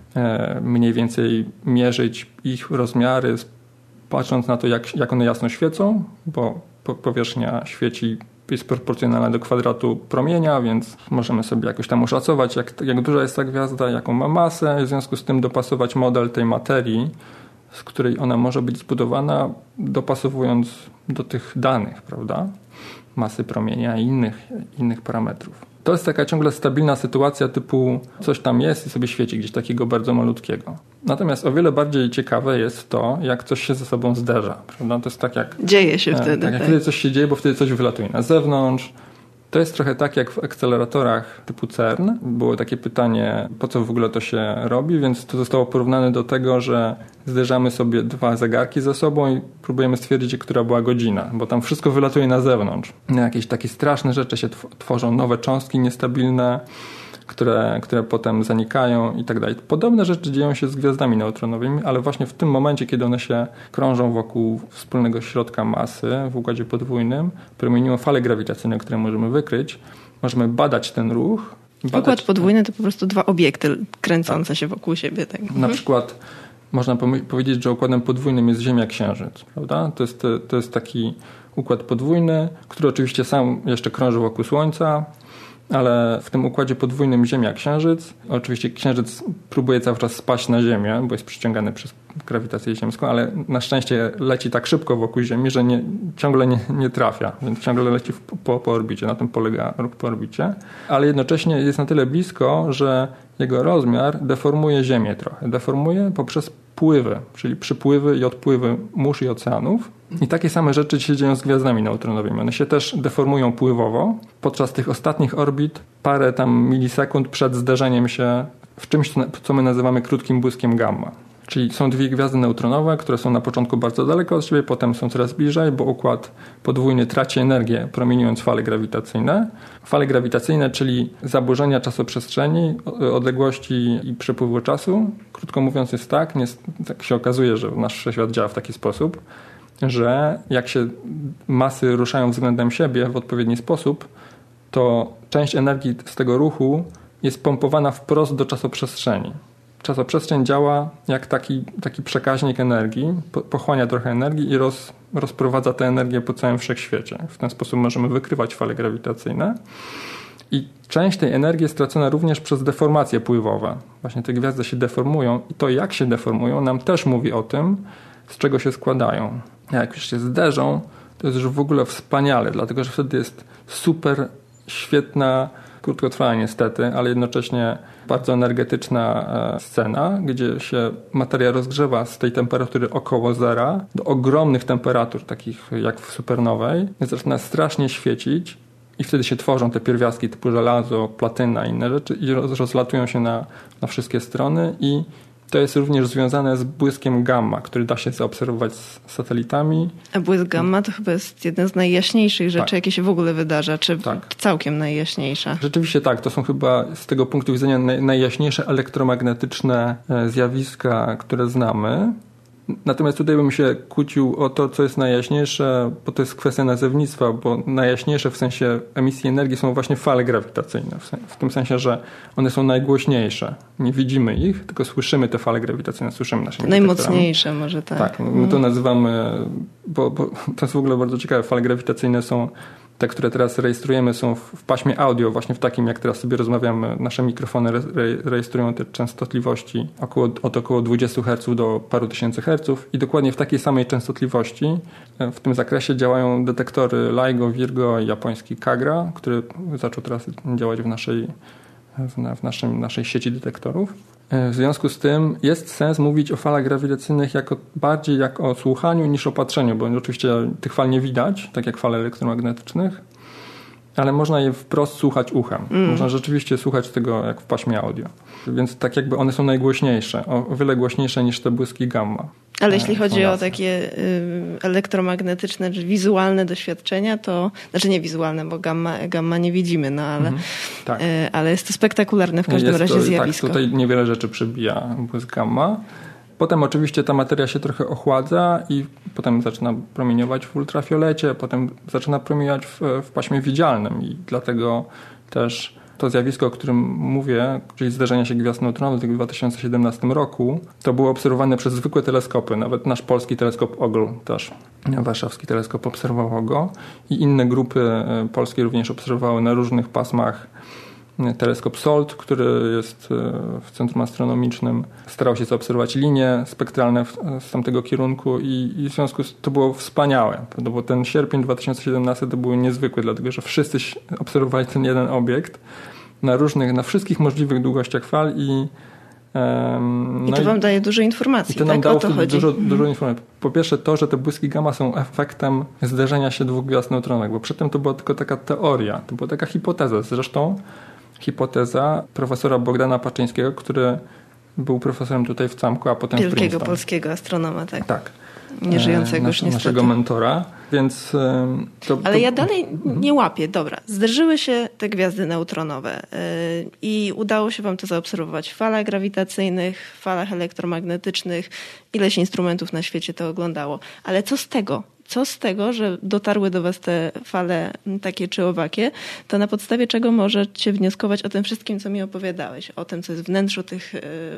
H: e, mniej więcej mierzyć ich rozmiary, patrząc na to, jak, jak one jasno świecą, bo po, powierzchnia świeci jest proporcjonalna do kwadratu promienia, więc możemy sobie jakoś tam oszacować, jak, jak duża jest ta gwiazda, jaką ma masę, w związku z tym dopasować model tej materii, z której ona może być zbudowana, dopasowując do tych danych, prawda? Masy promienia i innych, innych parametrów. To jest taka ciągle stabilna sytuacja typu coś tam jest i sobie świeci gdzieś takiego bardzo malutkiego. Natomiast o wiele bardziej ciekawe jest to, jak coś się ze sobą zderza. Prawda? To jest tak jak...
B: Dzieje się wtedy.
H: Tak, jak
B: tak.
H: wtedy coś się dzieje, bo wtedy coś wylatuje na zewnątrz. To jest trochę tak jak w akceleratorach typu CERN. Było takie pytanie, po co w ogóle to się robi, więc to zostało porównane do tego, że zderzamy sobie dwa zegarki ze sobą i próbujemy stwierdzić, która była godzina, bo tam wszystko wylatuje na zewnątrz. Jakieś takie straszne rzeczy się tworzą, nowe cząstki niestabilne, które, które potem zanikają i tak dalej. Podobne rzeczy dzieją się z gwiazdami neutronowymi, ale właśnie w tym momencie, kiedy one się krążą wokół wspólnego środka masy w układzie podwójnym, promieniują fale grawitacyjne, które możemy wykryć, możemy badać ten ruch. Badać...
B: Układ podwójny to po prostu dwa obiekty kręcące tak. się wokół siebie. Tak.
H: Na
B: mhm.
H: przykład można powiedzieć, że układem podwójnym jest Ziemia-Księżyc, prawda? To jest, to jest taki układ podwójny, który oczywiście sam jeszcze krąży wokół Słońca, ale w tym układzie podwójnym Ziemia-Księżyc, oczywiście Księżyc próbuje cały czas spaść na Ziemię, bo jest przyciągany przez grawitację ziemską, ale na szczęście leci tak szybko wokół Ziemi, że nie, ciągle nie, nie trafia, więc ciągle leci w, po, po orbicie, na tym polega ruch po orbicie, ale jednocześnie jest na tyle blisko, że jego rozmiar deformuje Ziemię trochę. Deformuje poprzez pływy, czyli przypływy i odpływy mórz i oceanów. I takie same rzeczy się dzieją z gwiazdami neutronowymi. One się też deformują pływowo. Podczas tych ostatnich orbit parę tam milisekund przed zderzeniem się w czymś, co my nazywamy krótkim błyskiem gamma. Czyli są dwie gwiazdy neutronowe, które są na początku bardzo daleko od siebie, potem są coraz bliżej, bo układ podwójny traci energię, promieniując fale grawitacyjne. Fale grawitacyjne, czyli zaburzenia czasoprzestrzeni, odległości i przepływu czasu. Krótko mówiąc jest tak, nie, tak się okazuje, że nasz wszechświat działa w taki sposób, że jak się masy ruszają względem siebie w odpowiedni sposób, to część energii z tego ruchu jest pompowana wprost do czasoprzestrzeni. Czasoprzestrzeń działa jak taki, taki przekaźnik energii, pochłania trochę energii i roz, rozprowadza tę energię po całym wszechświecie. W ten sposób możemy wykrywać fale grawitacyjne. I część tej energii jest stracona również przez deformacje pływowe. Właśnie te gwiazdy się deformują i to, jak się deformują, nam też mówi o tym, z czego się składają. A jak już się zderzą, to jest już w ogóle wspaniale, dlatego że wtedy jest super świetna, krótkotrwała niestety, ale jednocześnie bardzo energetyczna scena, gdzie się materia rozgrzewa z tej temperatury około zera do ogromnych temperatur, takich jak w supernowej. Zaczyna strasznie świecić i wtedy się tworzą te pierwiastki typu żelazo, platyna i inne rzeczy i roz, rozlatują się na, na wszystkie strony i To jest również związane z błyskiem gamma, który da się zaobserwować z satelitami.
B: A błysk gamma to chyba jest jeden z najjaśniejszych rzeczy,
H: tak.
B: jakie się w ogóle wydarza, czy
H: tak.
B: całkiem najjaśniejsza?
H: Rzeczywiście tak, to są chyba z tego punktu widzenia naj, najjaśniejsze elektromagnetyczne zjawiska, które znamy. Natomiast tutaj bym się kłócił o to, co jest najjaśniejsze, bo to jest kwestia nazewnictwa, bo najjaśniejsze w sensie emisji energii są właśnie fale grawitacyjne, w, sen, w tym sensie, że one są najgłośniejsze. Nie widzimy ich, tylko słyszymy te fale grawitacyjne, słyszymy naszymi
B: najmocniejsze
H: detektorami.
B: może tak.
H: Tak, my to nazywamy, bo, bo to jest w ogóle bardzo ciekawe, fale grawitacyjne są te, które teraz rejestrujemy, są w, w paśmie audio, właśnie w takim, jak teraz sobie rozmawiamy. Nasze mikrofony re, rejestrują te częstotliwości około, od około dwadzieścia herców do paru tysięcy herców i dokładnie w takiej samej częstotliwości w tym zakresie działają detektory LIGO, Virgo i japoński Kagra, który zaczął teraz działać w naszej, w, w naszym, naszej sieci detektorów. W związku z tym jest sens mówić o falach grawitacyjnych jako, bardziej jak o słuchaniu niż o patrzeniu, bo oczywiście tych fal nie widać, tak jak fal elektromagnetycznych, ale można je wprost słuchać uchem. Mm. Można rzeczywiście słuchać tego jak w paśmie audio. Więc tak jakby one są najgłośniejsze, o wiele głośniejsze niż te błyski gamma.
B: Ale jeśli chodzi o takie y, elektromagnetyczne, czy wizualne doświadczenia, to, znaczy nie wizualne, bo gamma, gamma nie widzimy, no ale, mm, tak. y, ale jest to spektakularne w każdym
H: jest
B: razie
H: to,
B: zjawisko.
H: Tak, tutaj niewiele rzeczy przebija błysk gamma. Potem oczywiście ta materia się trochę ochładza i potem zaczyna promieniować w ultrafiolecie, potem zaczyna promieniować w, w paśmie widzialnym i dlatego też to zjawisko, o którym mówię, czyli zderzenia się gwiazd neutronowych w dwa tysiące siedemnastym roku, to było obserwowane przez zwykłe teleskopy. Nawet nasz polski teleskop O G L też, warszawski teleskop obserwował go i inne grupy polskie również obserwowały na różnych pasmach. Teleskop SOLT, który jest w Centrum Astronomicznym, starał się zaobserwować linie spektralne w, z tamtego kierunku i, i w związku z to było wspaniałe, bo ten sierpień dwa tysiące siedemnasty to był niezwykły, dlatego że wszyscy obserwowali ten jeden obiekt na różnych, na wszystkich możliwych długościach fal i um,
B: I to
H: no
B: wam i, daje dużo informacji,
H: i to nam
B: tak?
H: dało
B: O to chodzi.
H: Dużo, dużo informacji. Po pierwsze to, że te błyski gamma są efektem zderzenia się dwóch gwiazd neutronowych, bo przedtem to była tylko taka teoria, to była taka hipoteza. Zresztą hipoteza profesora Bogdana Paczyńskiego, który był profesorem tutaj w Camku, a potem
B: Wielkiego
H: w Princeton.
B: polskiego astronoma, tak.
H: Tak.
B: Nieżyjącego
H: Nasz,
B: już niestety.
H: Naszego mentora, więc... To,
B: Ale
H: to...
B: ja dalej nie łapię. Dobra, zderzyły się te gwiazdy neutronowe yy, i udało się wam to zaobserwować w falach grawitacyjnych, w falach elektromagnetycznych. Ileś instrumentów na świecie to oglądało. Ale co z tego? Co z tego, że dotarły do was te fale takie czy owakie, to na podstawie czego możecie wnioskować o tym wszystkim, co mi opowiadałeś, o tym, co jest w wnętrzu tych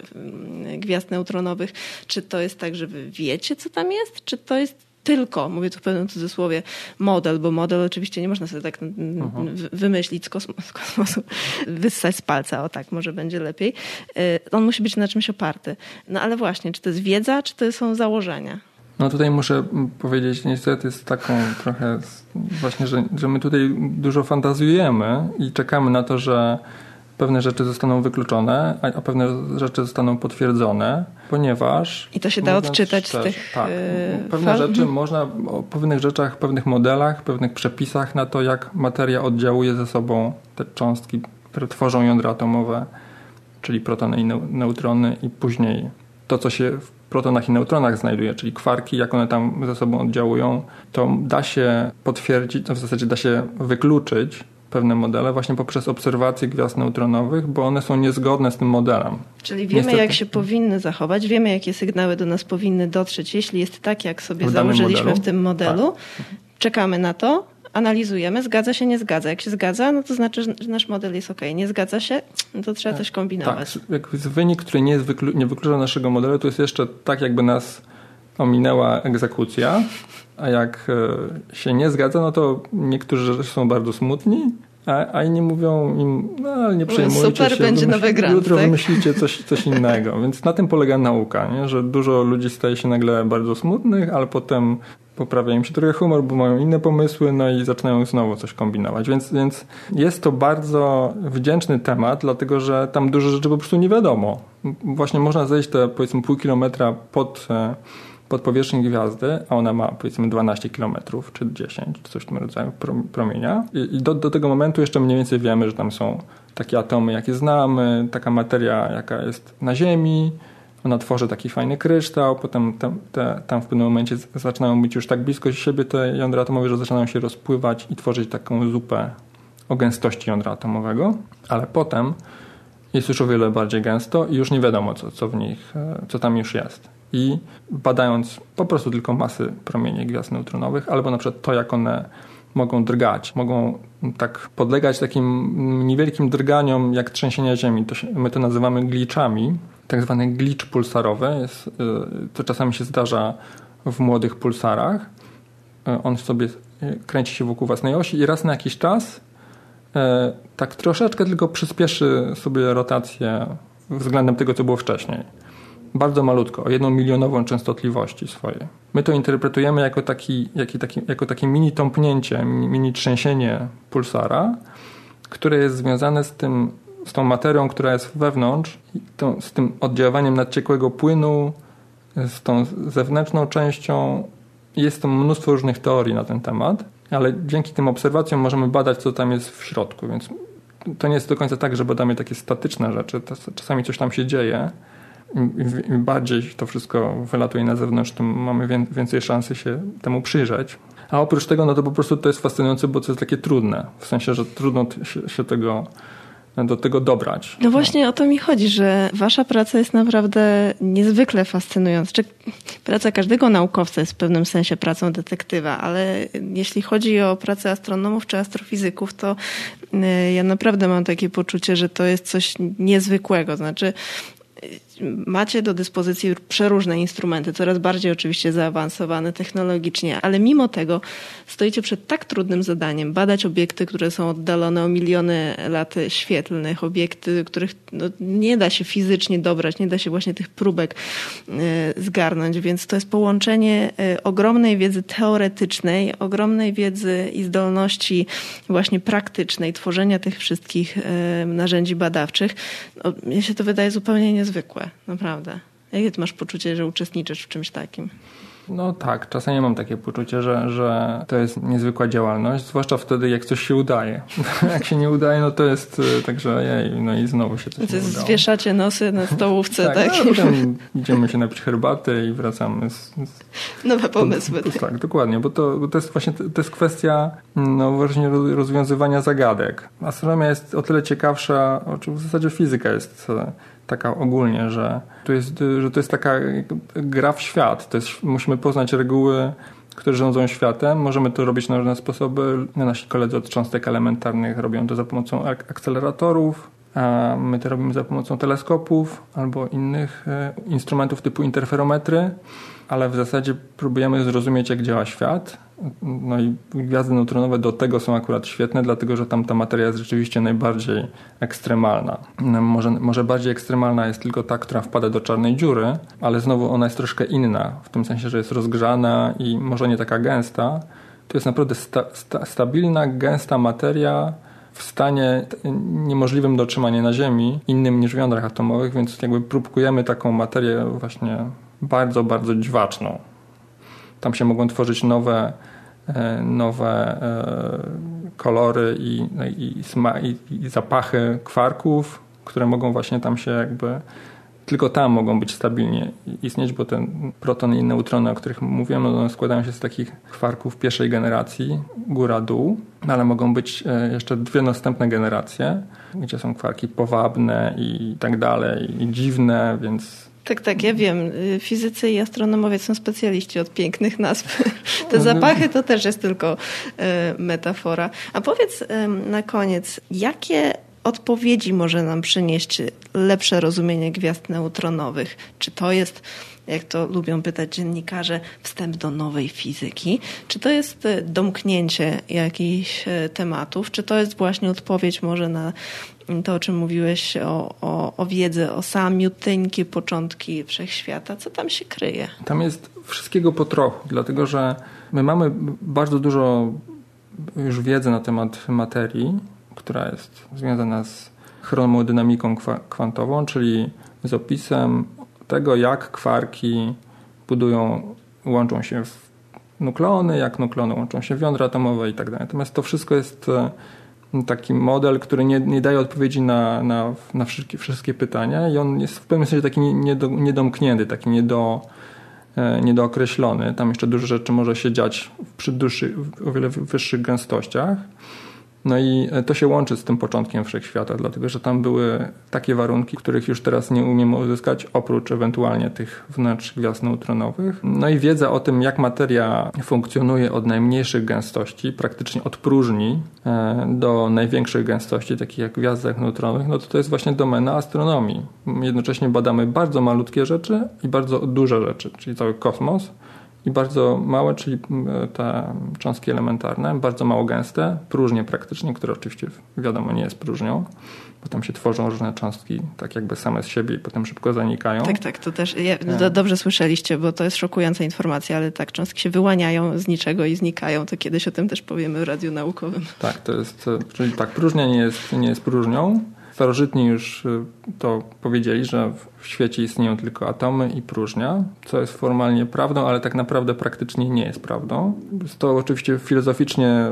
B: yy, gwiazd neutronowych. Czy to jest tak, że wy wiecie, co tam jest? Czy to jest tylko, mówię tu w pewnym cudzysłowie, model, bo model oczywiście nie można sobie tak uh-huh. wymyślić z kosmosu, z kosmosu, wyssać z palca, o tak, może będzie lepiej. Yy, on musi być na czymś oparty. No ale właśnie, czy to jest wiedza, czy to są założenia?
H: No tutaj muszę powiedzieć niestety z taką trochę właśnie, że, że my tutaj dużo fantazjujemy i czekamy na to, że pewne rzeczy zostaną wykluczone, a pewne rzeczy zostaną potwierdzone, ponieważ...
B: I to się da odczytać szczerze, z tych
H: tak,
B: yy,
H: pewne
B: fal?
H: rzeczy można o pewnych rzeczach, pewnych modelach, pewnych przepisach na to, jak materia oddziałuje ze sobą te cząstki, które tworzą jądra atomowe, czyli protony i neutrony i później to, co się w protonach i neutronach znajduje, czyli kwarki, jak one tam ze sobą oddziałują, to da się potwierdzić, to w zasadzie da się wykluczyć pewne modele właśnie poprzez obserwacje gwiazd neutronowych, bo one są niezgodne z tym modelem.
B: Czyli wiemy, Niestety. jak się powinny zachować, wiemy, jakie sygnały do nas powinny dotrzeć, jeśli jest tak, jak sobie założyliśmy modelu. w tym modelu. Tak. Czekamy na to, analizujemy, zgadza się, nie zgadza. Jak się zgadza, no to znaczy, że nasz model jest okej. Nie zgadza się, no to trzeba coś kombinować.
H: Tak, wynik, który nie, jest wyklu- nie wyklucza naszego modelu, to jest jeszcze tak, jakby nas ominęła egzekucja, a jak się nie zgadza, no to niektórzy są bardzo smutni, a, a inni mówią im, no ale nie przejmujcie
B: Super,
H: się,
B: będzie
H: wymyśl-
B: nowy grant,
H: jutro
B: tak?
H: wymyślicie coś, coś innego. Więc na tym polega nauka, nie? Że dużo ludzi staje się nagle bardzo smutnych, ale potem poprawia im się trochę humor, bo mają inne pomysły, no i zaczynają znowu coś kombinować. Więc, więc jest to bardzo wdzięczny temat, dlatego że tam dużo rzeczy po prostu nie wiadomo. Właśnie można zejść te powiedzmy pół kilometra pod, pod powierzchnię gwiazdy, a ona ma powiedzmy dwanaście kilometrów, czy dziesięć, czy coś w tym rodzaju promienia. I do, do tego momentu jeszcze mniej więcej wiemy, że tam są takie atomy, jakie znamy, taka materia, jaka jest na Ziemi, ona tworzy taki fajny kryształ, potem te, te, tam w pewnym momencie zaczynają być już tak blisko siebie te jądra atomowe, że zaczynają się rozpływać i tworzyć taką zupę o gęstości jądra atomowego, ale potem jest już o wiele bardziej gęsto i już nie wiadomo, co, co w nich, co tam już jest. I badając po prostu tylko masy promieni gwiazd neutronowych, albo na przykład to, jak one mogą drgać, mogą tak podlegać takim niewielkim drganiom jak trzęsienia ziemi. To się, my to nazywamy glitchami. Tak zwany glitch pulsarowy. Jest, to czasami się zdarza w młodych pulsarach. On sobie kręci się wokół własnej osi i raz na jakiś czas tak troszeczkę tylko przyspieszy sobie rotację względem tego, co było wcześniej. Bardzo malutko, o jedną milionową częstotliwości swojej. My to interpretujemy jako taki, jako taki, jako takie mini tąpnięcie, mini trzęsienie pulsara, które jest związane z tym, z tą materią, która jest wewnątrz, tą, z tym oddziaływaniem nadciekłego płynu, z tą zewnętrzną częścią. Jest to mnóstwo różnych teorii na ten temat, ale dzięki tym obserwacjom możemy badać, co tam jest w środku, więc to nie jest do końca tak, że badamy takie statyczne rzeczy. Czasami coś tam się dzieje. Im bardziej to wszystko wylatuje na zewnątrz, tym mamy więcej szansy się temu przyjrzeć. A oprócz tego, no to po prostu to jest fascynujące, bo to jest takie trudne. W sensie, że trudno się, się tego, do tego dobrać.
B: No właśnie o to mi chodzi, że wasza praca jest naprawdę niezwykle fascynująca. Czy praca każdego naukowca jest w pewnym sensie pracą detektywa, ale jeśli chodzi o pracę astronomów czy astrofizyków, to ja naprawdę mam takie poczucie, że to jest coś niezwykłego. Znaczy, macie do dyspozycji przeróżne instrumenty, coraz bardziej oczywiście zaawansowane technologicznie, ale mimo tego stoicie przed tak trudnym zadaniem badać obiekty, które są oddalone o miliony lat świetlnych, obiekty, których no, nie da się fizycznie dobrać, nie da się właśnie tych próbek y, zgarnąć, więc to jest połączenie y, ogromnej wiedzy teoretycznej, ogromnej wiedzy i zdolności właśnie praktycznej, tworzenia tych wszystkich y, narzędzi badawczych. No, mnie się to wydaje zupełnie niezwykłe. Naprawdę. Jakie ty masz poczucie, że uczestniczysz w czymś takim?
H: No tak, czasami mam takie poczucie, że, że to jest niezwykła działalność, zwłaszcza wtedy, jak coś się udaje. Jak się nie udaje, no to jest tak, że jej, no i znowu się coś to nie udało.
B: Zwieszacie nosy na stołówce.
H: tak, tak? No, potem idziemy się napić herbaty i wracamy z... z
B: nowe pomysły.
H: To, to, tak, dokładnie, bo to, bo to jest właśnie to jest kwestia no, właśnie rozwiązywania zagadek. Astronomia jest o tyle ciekawsza, w zasadzie fizyka jest taka ogólnie, że to jest, że to jest taka gra w świat. To jest, musimy poznać reguły, które rządzą światem. Możemy to robić na różne sposoby. Nasi koledzy od cząstek elementarnych robią to za pomocą akceleratorów, a my to robimy za pomocą teleskopów albo innych instrumentów typu interferometry, ale w zasadzie próbujemy zrozumieć, jak działa świat. No i gwiazdy neutronowe do tego są akurat świetne, dlatego że tam ta materia jest rzeczywiście najbardziej ekstremalna. Może, może bardziej ekstremalna jest tylko ta, która wpada do czarnej dziury, ale znowu ona jest troszkę inna, w tym sensie, że jest rozgrzana i może nie taka gęsta. To jest naprawdę sta, sta, stabilna, gęsta materia w stanie niemożliwym do otrzymania na Ziemi, innym niż w jądrach atomowych, więc jakby próbkujemy taką materię właśnie bardzo, bardzo dziwaczną. Tam się mogą tworzyć nowe, nowe kolory i, i, i, i zapachy kwarków, które mogą właśnie tam się jakby tylko tam mogą być stabilnie istnieć, bo ten proton i neutrony, o których mówiłem, no, składają się z takich kwarków pierwszej generacji, góra-dół, ale mogą być jeszcze dwie następne generacje, gdzie są kwarki powabne i tak dalej, i dziwne, więc...
B: Tak, tak, ja wiem. Fizycy i astronomowie są specjaliści od pięknych nazw. Te zapachy to też jest tylko metafora. A powiedz na koniec, jakie odpowiedzi może nam przynieść lepsze rozumienie gwiazd neutronowych? Czy to jest, jak to lubią pytać dziennikarze, wstęp do nowej fizyki? Czy to jest domknięcie jakichś tematów? Czy to jest właśnie odpowiedź może na to, o czym mówiłeś, o, o, o wiedzę, o samiuteńkie początki wszechświata? Co tam się kryje?
H: Tam jest wszystkiego po trochu, dlatego że my mamy bardzo dużo już wiedzy na temat materii, która jest związana z chromodynamiką kwantową, czyli z opisem tego, jak kwarki budują, łączą się w nukleony, jak nukleony łączą się w jądra atomowe i tak dalej. Natomiast to wszystko jest taki model, który nie, nie daje odpowiedzi na, na, na wszystkie, wszystkie pytania i on jest w pewnym sensie taki niedo, niedomknięty, taki niedo, niedookreślony. Tam jeszcze dużo rzeczy może się dziać przy dłuższych, o wiele wyższych gęstościach. No i to się łączy z tym początkiem wszechświata, dlatego że tam były takie warunki, których już teraz nie umiemy uzyskać, oprócz ewentualnie tych wnętrz gwiazd neutronowych. No i wiedza o tym, jak materia funkcjonuje od najmniejszych gęstości, praktycznie od próżni do największych gęstości, takich jak w gwiazdach neutronowych, no to to jest właśnie domena astronomii. Jednocześnie badamy bardzo malutkie rzeczy i bardzo duże rzeczy, czyli cały kosmos. I bardzo małe, czyli te cząstki elementarne, bardzo mało gęste, próżnie praktycznie, które oczywiście wiadomo nie jest próżnią, bo tam się tworzą różne cząstki tak jakby same z siebie i potem szybko zanikają.
B: Tak, tak, to też ja, do, dobrze słyszeliście, bo to jest szokująca informacja, ale tak, cząstki się wyłaniają z niczego i znikają, to kiedyś o tym też powiemy w Radiu Naukowym.
H: Tak, to jest, czyli tak, próżnia nie jest, nie jest próżnią. Starożytni już to powiedzieli, że w świecie istnieją tylko atomy i próżnia, co jest formalnie prawdą, ale tak naprawdę praktycznie nie jest prawdą. To oczywiście filozoficznie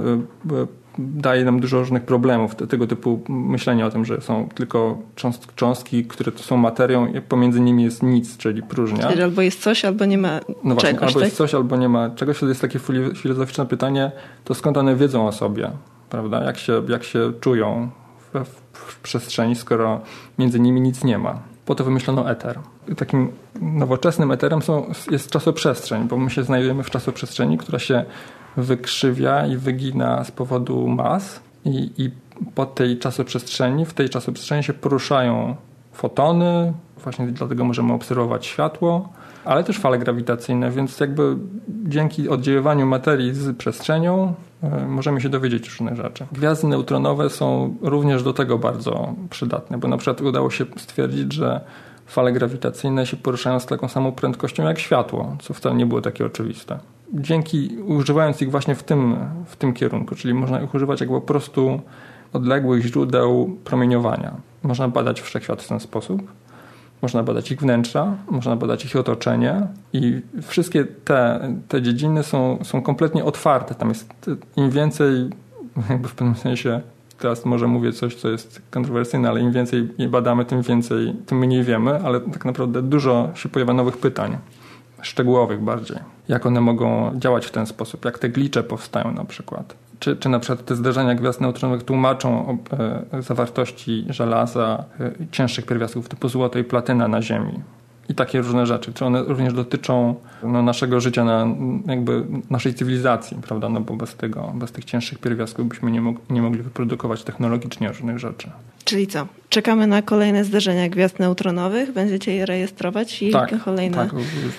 H: daje nam dużo różnych problemów, tego typu myślenie o tym, że są tylko cząstki, które są materią i pomiędzy nimi jest nic, czyli próżnia.
B: Czyli albo jest coś, albo nie ma
H: no właśnie,
B: czegoś.
H: Albo
B: tak?
H: jest coś, albo nie ma czegoś. To jest takie filozoficzne pytanie, to skąd one wiedzą o sobie, prawda? Jak się, jak się czują w, w przestrzeni, skoro między nimi nic nie ma. Po to wymyślono eter. Takim nowoczesnym eterem są, jest czasoprzestrzeń, bo my się znajdujemy w czasoprzestrzeni, która się wykrzywia i wygina z powodu mas i, i po tej czasoprzestrzeni, w tej czasoprzestrzeni się poruszają fotony, właśnie dlatego możemy obserwować światło, ale też fale grawitacyjne, więc jakby dzięki oddziaływaniu materii z przestrzenią y, możemy się dowiedzieć różnych rzeczy. Gwiazdy neutronowe są również do tego bardzo przydatne, bo na przykład udało się stwierdzić, że fale grawitacyjne się poruszają z taką samą prędkością jak światło, co wcale nie było takie oczywiste. Dzięki używając ich właśnie w tym, w tym kierunku, czyli można ich używać jak po prostu odległych źródeł promieniowania. Można badać wszechświat w ten sposób. Można badać ich wnętrza, można badać ich otoczenie i wszystkie te, te dziedziny są, są kompletnie otwarte. Tam jest im więcej, jakby w pewnym sensie, teraz może mówię coś, co jest kontrowersyjne, ale im więcej badamy, tym więcej, tym mniej wiemy, ale tak naprawdę dużo się pojawia nowych pytań, szczegółowych bardziej. Jak one mogą działać w ten sposób, jak te glicze powstają na przykład. Czy, czy na przykład te zderzenia gwiazd neutronowych tłumaczą o e, zawartości żelaza, e, cięższych pierwiastków typu złoto i platyna na Ziemi. I takie różne rzeczy. Czy one również dotyczą no, naszego życia, na, jakby naszej cywilizacji, prawda? No bo bez tego, bez tych cięższych pierwiastków byśmy nie, mog- nie mogli wyprodukować technologicznie różnych rzeczy.
B: Czyli co? Czekamy na kolejne zderzenia gwiazd neutronowych? Będziecie je rejestrować? I
H: tak,
B: kolejne...
H: tak.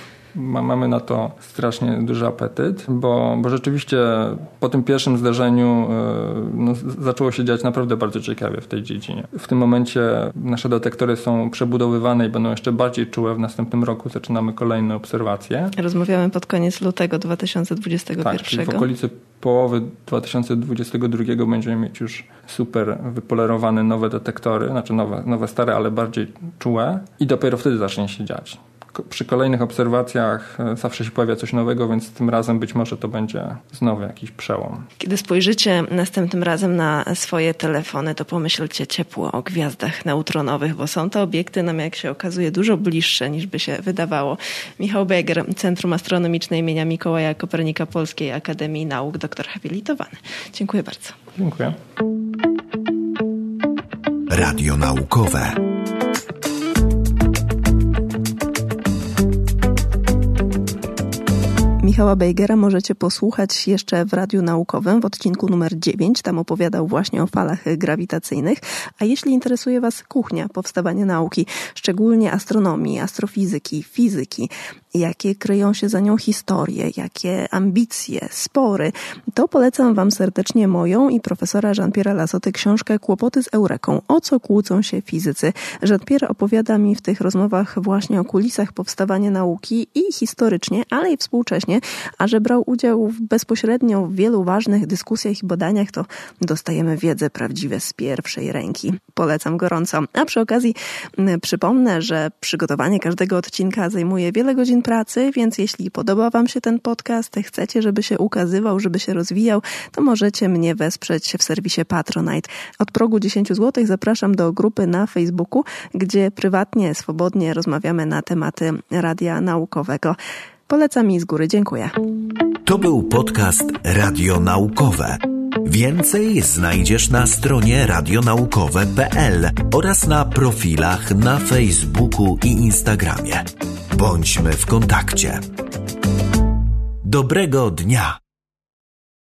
H: Mamy na to strasznie duży apetyt, bo, bo rzeczywiście po tym pierwszym zdarzeniu no, zaczęło się dziać naprawdę bardzo ciekawie w tej dziedzinie. W tym momencie nasze detektory są przebudowywane i będą jeszcze bardziej czułe. W następnym roku zaczynamy kolejne obserwacje.
B: Rozmawiamy pod koniec lutego dwa tysiące dwudziestego pierwszego.
H: Tak, czyli w okolicy połowy dwa tysiące dwudziestego drugiego będziemy mieć już super wypolerowane nowe detektory, znaczy nowe, nowe stare, ale bardziej czułe i dopiero wtedy zacznie się dziać. Przy kolejnych obserwacjach zawsze się pojawia coś nowego, więc tym razem być może to będzie znowu jakiś przełom.
B: Kiedy spojrzycie następnym razem na swoje telefony, to pomyślcie ciepło o gwiazdach neutronowych, bo są to obiekty nam, jak się okazuje, dużo bliższe niż by się wydawało. Michał Bejger, Centrum Astronomiczne imienia Mikołaja Kopernika Polskiej Akademii Nauk, doktor habilitowany. Dziękuję bardzo.
H: Dziękuję.
A: Radio naukowe.
B: Michała Bejgera możecie posłuchać jeszcze w Radiu Naukowym w odcinku numer dziewięć. Tam opowiadał właśnie o falach grawitacyjnych. A jeśli interesuje Was kuchnia, powstawanie nauki, szczególnie astronomii, astrofizyki, fizyki, jakie kryją się za nią historie, jakie ambicje, spory, to polecam Wam serdecznie moją i profesora Jean-Pierre'a Lassoty książkę Kłopoty z Eureką. O co kłócą się fizycy? Jean-Pierre opowiada mi w tych rozmowach właśnie o kulisach powstawania nauki i historycznie, ale i współcześnie, a że brał udział w bezpośrednio w wielu ważnych dyskusjach i badaniach, to dostajemy wiedzę prawdziwie z pierwszej ręki. Polecam gorąco. A przy okazji przypomnę, że przygotowanie każdego odcinka zajmuje wiele godzin dzień pracy, więc jeśli podoba Wam się ten podcast, chcecie, żeby się ukazywał, żeby się rozwijał, to możecie mnie wesprzeć w serwisie Patronite. Od progu dziesięć złotych zapraszam do grupy na Facebooku, gdzie prywatnie, swobodnie rozmawiamy na tematy radia naukowego. Polecam i z góry dziękuję.
A: To był podcast Radio Naukowe. Więcej znajdziesz na stronie radionaukowe kropka p l oraz na profilach na Facebooku i Instagramie. Bądźmy w kontakcie. Dobrego dnia!